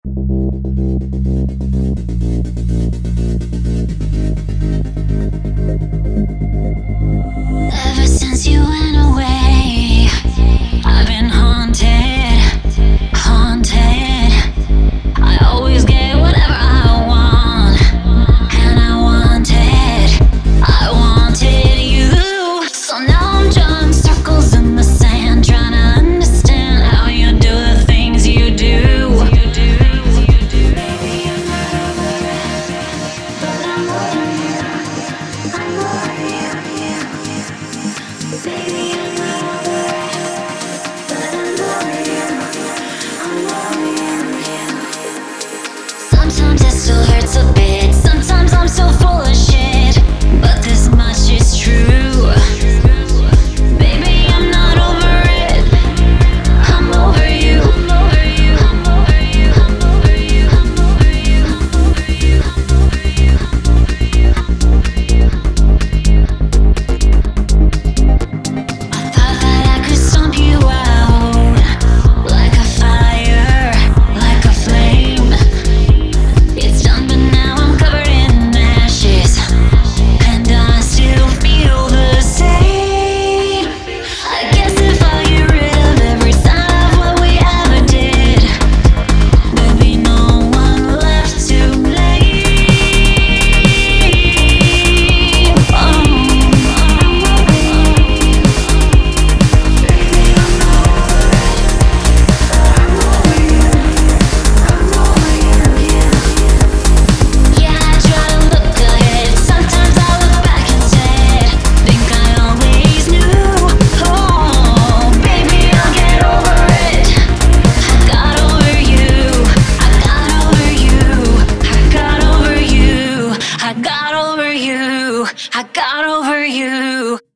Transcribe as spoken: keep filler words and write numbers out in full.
Ever since you went away, I've been haunted, haunted. I always get whatever I want, and I wanted, I wanted you. So now I'm drawing circles in the sand, trying to understand how you do the things you do. Baby, I'm not over it, but I'm over you. I'm over you. Baby, I'm not over it, but I'm over you. I'm over you. Sometimes it still hurts a bit. Sometimes I'm so full of shit, but this much is true. Baby, I'm not over it. I'm over you. I'm over you. I'm over you. I'm over you. I'm over you. I'm over you. I'm over you. I thought that I could stomp you out like a fire, like a flame. It's done, but now I'm covered in ashes, and I still feel the same. I guess if I get rid of every sign of what we ever did, there'd be no one left to blame. Oh, yeah, I try to look ahead. Sometimes I look back instead. Think I always knew. Oh, baby, I'll get over it. I got over you. I got over you. I got over you. I got over you. I got over you.